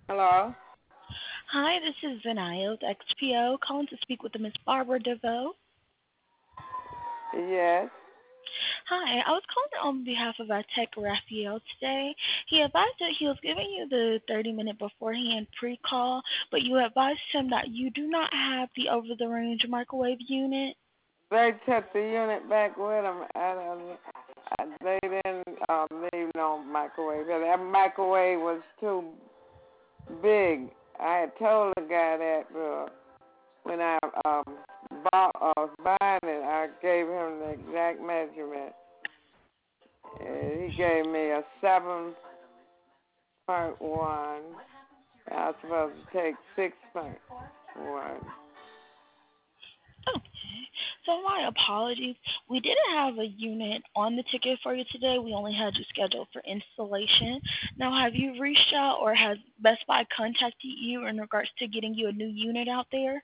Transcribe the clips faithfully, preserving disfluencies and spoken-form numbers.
Hello? Hi, this is Zanaya with X P O, calling to speak with the Miss Barbara DeVoe. Yes. Hi, I was calling on behalf of our tech Raphael today. He advised that he was giving you the thirty minute beforehand pre-call, but you advised him that you do not have the over-the-range microwave unit. They took the unit back with them. And, uh, they didn't um, leave no microwave. That microwave was too big. I had told the guy that uh, when I um, bought, uh, was buying it, I gave him the exact measurement. And he gave me a seven point one. I was supposed to take six point one. Okay, so my apologies. We didn't have a unit on the ticket for you today. We only had you scheduled for installation. Now, have you reached out or has Best Buy contacted you in regards to getting you a new unit out there?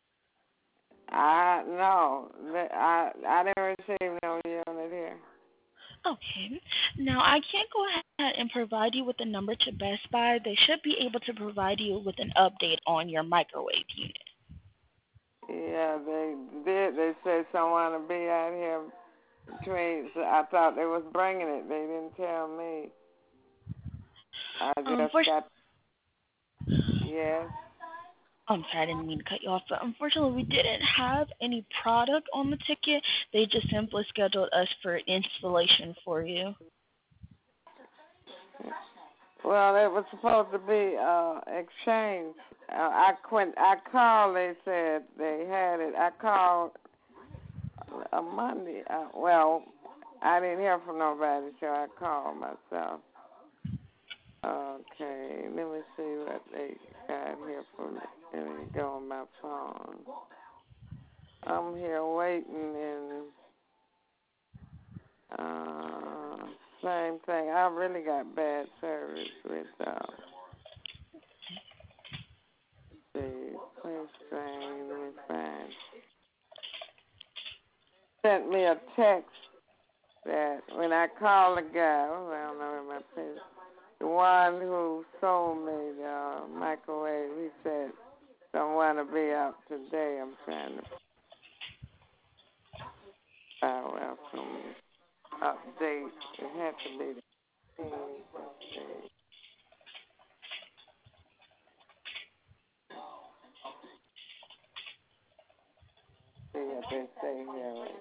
I no, I I didn't receive no unit here. Okay. Now, I can't go ahead and provide you with a number to Best Buy. They should be able to provide you with an update on your microwave unit. Yeah, they did. They said someone to be out here between. So I thought they was bringing it. They didn't tell me. I Um, just for, got yes. I'm sorry, I didn't mean to cut you off, but unfortunately, we didn't have any product on the ticket. They just simply scheduled us for installation for you. Well, it was supposed to be uh exchange. Uh, I quit. I called. They said they had it. I called a Monday. Uh, well, I didn't hear from nobody, so I called myself. Okay, let me see what they got here for me. Let me go on my phone. I'm here waiting and uh same thing. I really got bad service with uh the please train, let me find. Sent me a text that when I called the guy, oh, I don't know my place, the one who sold me the uh, microwave, he said someone to be out today. I'm trying to find out from update. It had to be the team. See what they say here. Right?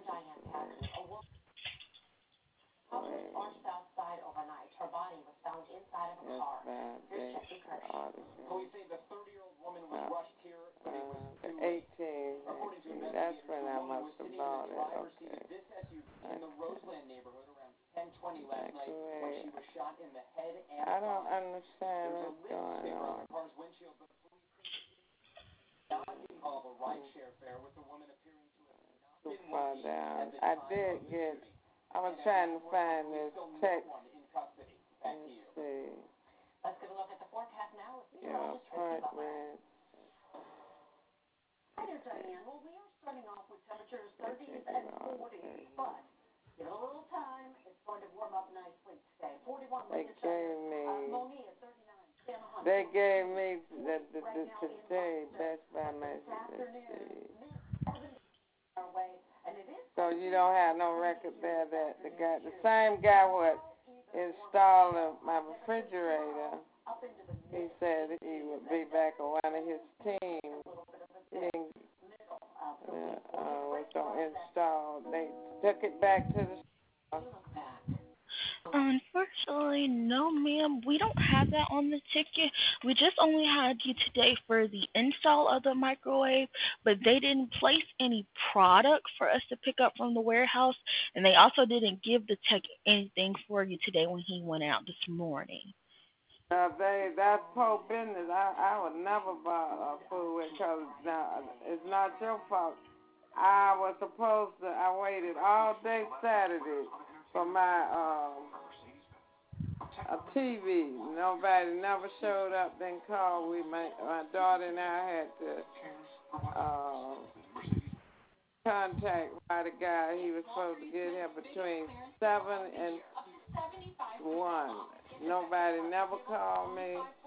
Uh, the eighteen, eighteen. That's when I must have bought it. Okay. Microwave. I don't understand what's going on. Too far down. I did get. I was trying to find this text. Let's see. Your apartment. They gave me. They gave me the, the, the today Best Buy message. Let's see. So you don't have no record there that the guy, the same guy would install my refrigerator. He said he would be back on one of his team. He didn't, uh, uh, was gonna install. They took it back to the store. Unfortunately, no, ma'am. We don't have that on the ticket. We just only had you today for the install of the microwave, but they didn't place any product for us to pick up from the warehouse, and they also didn't give the tech anything for you today when he went out this morning. Uh, they that's poor business. I I would never buy uh, food because now it's not your fault. I was supposed to. I waited all day Saturday for my um a T V. Nobody never showed up. Then called. We my my daughter and I had to uh, contact by the guy. He was supposed to get here between seven and one. Nobody never called me.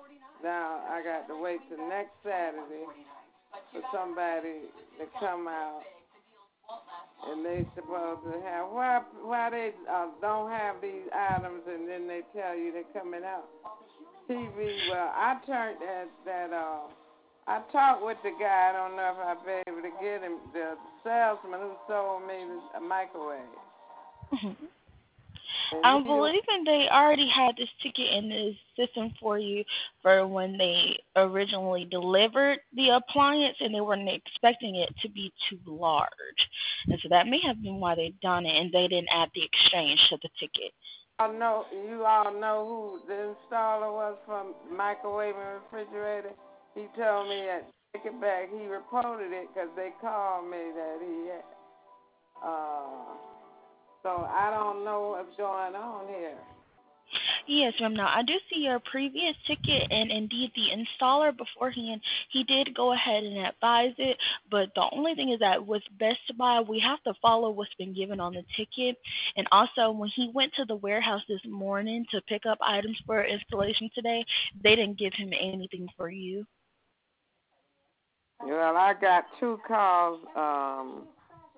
now I got to wait till next Saturday for somebody to come out, and they supposed to have why why they uh, don't have these items, and then they tell you they're coming out T V. Well, I turned that that uh. I talked with the guy. I don't know if I'll be able to get him, the salesman who sold me a microwave. Mm-hmm. I'm believing they already had this ticket in the system for you for when they originally delivered the appliance, and they weren't expecting it to be too large. And so that may have been why they done it, and they didn't add the exchange to the ticket. I know you all know who the installer was from microwave and refrigerator. He told me that take it back. He reported it because they called me that he had. Uh, so I don't know what's going on here. Yes, ma'am. Now, I do see your previous ticket, and indeed the installer beforehand, he did go ahead and advise it, but the only thing is that with Best Buy, we have to follow what's been given on the ticket, and also when he went to the warehouse this morning to pick up items for installation today, they didn't give him anything for you. Well, I got two calls um,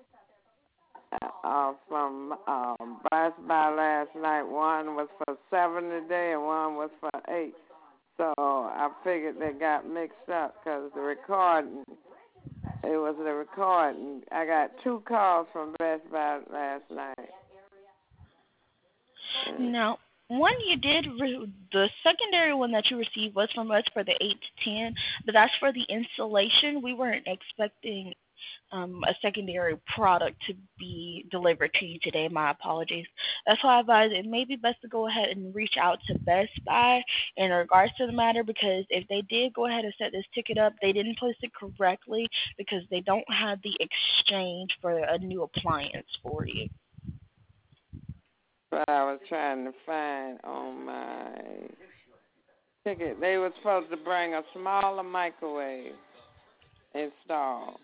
uh, from um, Best Buy last night. One was for seven today, and one was for eight. So I figured they got mixed up because the recording, it was the recording. I got two calls from Best Buy last night. Now, one you did, re- the secondary one that you received was from us for the eight to ten, but that's for the installation. We weren't expecting um, a secondary product to be delivered to you today. My apologies. That's why I advise it may be best to go ahead and reach out to Best Buy in regards to the matter, because if they did go ahead and set this ticket up, they didn't place it correctly because they don't have the exchange for a new appliance for you. What I was trying to find on my ticket. They were supposed to bring a smaller microwave installed.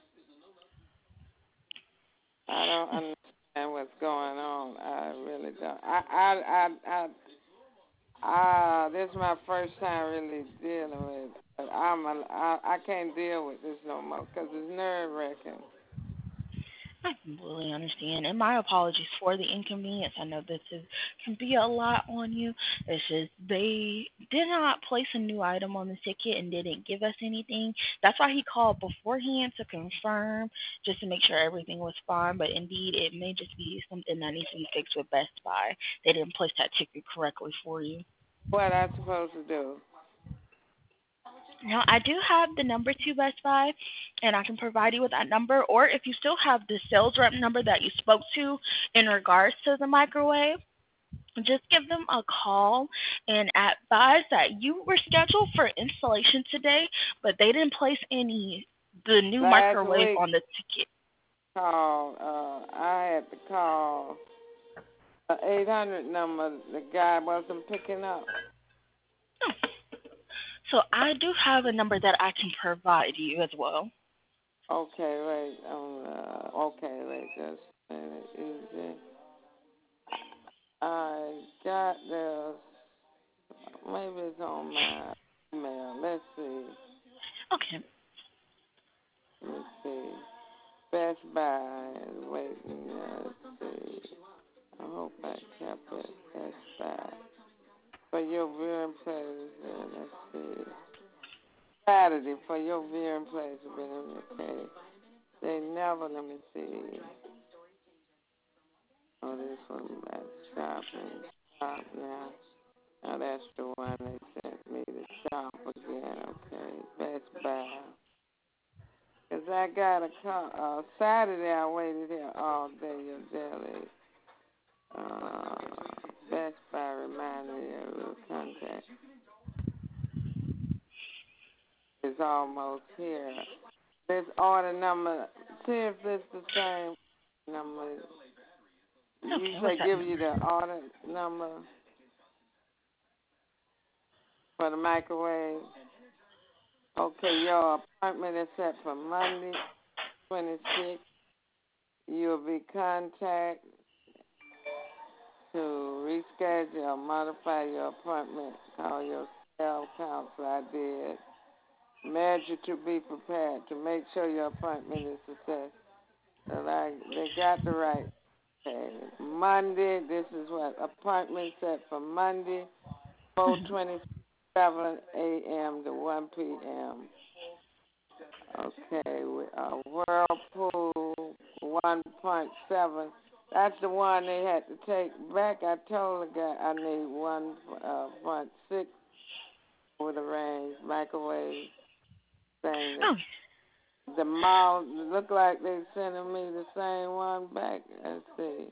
I don't understand what's going on. I really don't. I, I, I, I, uh, this is my first time really dealing with. But I'm, a, I, I can't deal with this no more because it's nerve wracking. I completely understand, and my apologies for the inconvenience. I know this is, can be a lot on you. It's just they did not place a new item on the ticket and didn't give us anything. That's why he called beforehand to confirm, just to make sure everything was fine. But indeed, it may just be something that needs to be fixed with Best Buy. They didn't place that ticket correctly for you. What am I supposed to do? Now, I do have the number to Best Buy, and I can provide you with that number. Or if you still have the sales rep number that you spoke to in regards to the microwave, just give them a call and advise that you were scheduled for installation today, but they didn't place any the new Last microwave week, on the ticket. call. Uh, I had to call the eight hundred number. The guy wasn't picking up. Oh. So I do have a number that I can provide you as well. Okay, wait. Um, uh, okay, wait. Just a minute. Is it? I got this. Maybe it's on my email. Let's see. Okay. Let's see. Best Buy. Waiting. Let's see. I hope I kept it. Best Buy. For your viewing pleasure. Let's see. Saturday for your viewing pleasure. Okay. They never. Let me see. Oh, this one. That's shopping. Shop now. Now that's the one they sent me to shop again, okay? Best Buy. Because I got a call. Uh, Saturday I waited here all day in Delhi. Uh, Best Buy reminded me of the contact. It's almost here. This order number, see if it's the same number. Okay, You what's say that give number? you the order number for the microwave. Okay, your appointment is set for Monday, twenty-sixth. You'll be contacted to reschedule or modify your appointment. Call your Health counsel. I did. Measure to be prepared to make sure your appointment is success. So like they got the right. Okay. Monday. This is what appointment set for Monday, four twenty-seven a.m. to one p.m. Okay. We, uh, Whirlpool one point seven. That's the one they had to take back. I told the guy I need one point six with the range microwave thing. Oh, The mall look like they sending me the same one back. Let's see.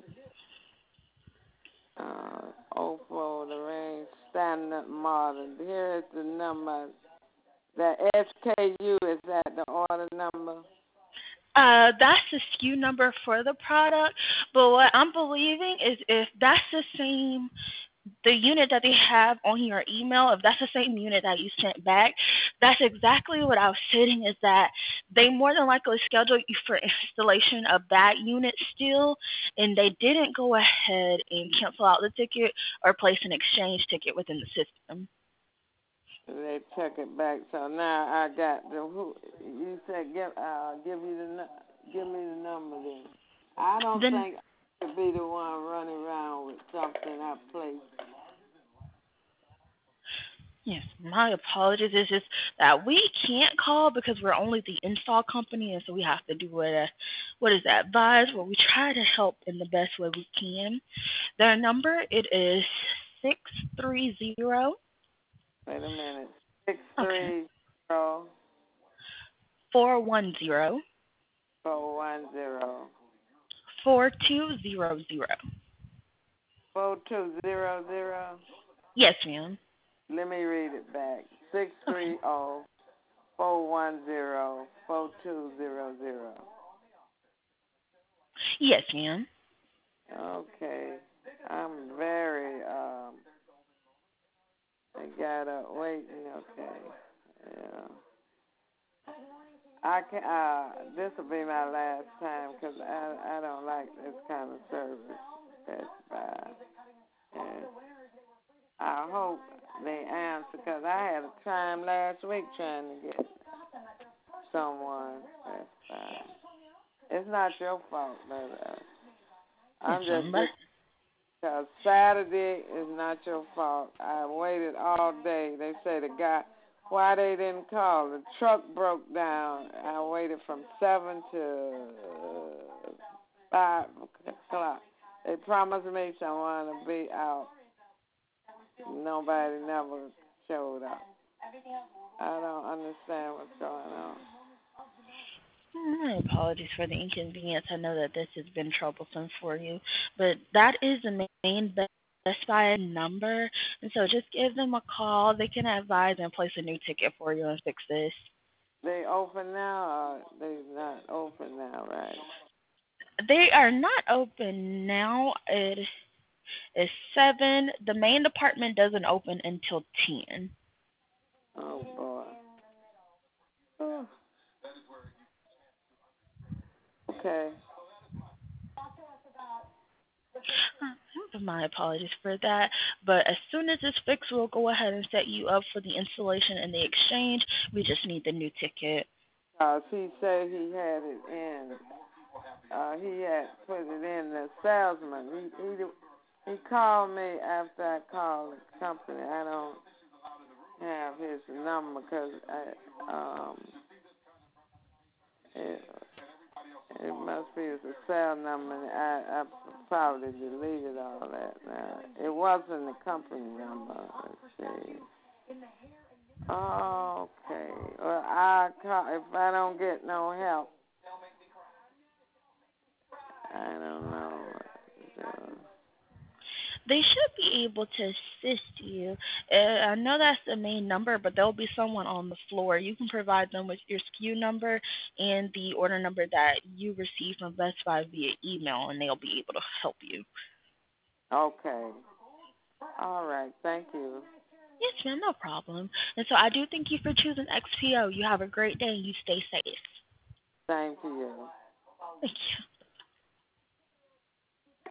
Uh, Oppo, the range standard model. Here is the number. The S K U, is that the order number? Uh, that's the S K U number for the product, but what I'm believing is if that's the same, the unit that they have on your email, if that's the same unit that you sent back, that's exactly what I was saying, is that they more than likely scheduled you for installation of that unit still, and they didn't go ahead and cancel out the ticket or place an exchange ticket within the system. They took it back, so now I got the who. You said give uh give you the nu- give me the number then. I don't Then think I could be the one running around with something I placed. yes, my apologies. It's just that we can't call because we're only the install company, and so we have to do what uh, what is advised. Well, we try to help in the best way we can. Their number, it is six three zero. Wait a minute. Six Okay. three zero Four one zero four one zero four two zero zero. four two zero zero. Yes, ma'am. Let me read it back. Six Okay. three zero four one zero four two zero zero. Yes, ma'am. Okay. I'm very um. I gotta wait. Okay. Yeah. I can. Uh, this will be my last time because I I don't like this kind of service. That's bad. And I hope they answer because I had a time last week trying to get someone. That's fine. It's not your fault, but uh, Yes, I'm just ma'am. But because Saturday is not your fault. I waited all day. They say the guy, why they didn't call? The truck broke down. I waited from seven to five o'clock. They promised me someone to be out. Nobody never showed up. I don't understand what's going on. my apologies for the inconvenience. I know that this has been troublesome for you, but that is the main Best Buy number, and so just give them a call. They can advise and place a new ticket for you and fix this. They open now or they not open now, right? They are not open now. It is seven. The main department doesn't open until ten. Oh boy. Oh. Okay. Uh, My apologies for that. But as soon as it's fixed, we'll go ahead and set you up for the installation and the exchange. We just need the new ticket. Uh, he said he had it in. Uh, he had put it in the salesman. He he he called me after I called the company. I don't have his number because I um it it must be it's a cell number. And I I probably deleted all that now. It wasn't the company number. Let's see. Okay. Well, I call if I don't get no help. I don't know what to do. They should be able to assist you. Uh, I know that's the main number, but there'll be someone on the floor. You can provide them with your S K U number and the order number that you received from Best Buy via email, and they'll be able to help you. Okay. All right. Thank you. Yes, ma'am, no problem. And so I do thank you for choosing X P O. You have a great day and you stay safe. Same to you. Thank you.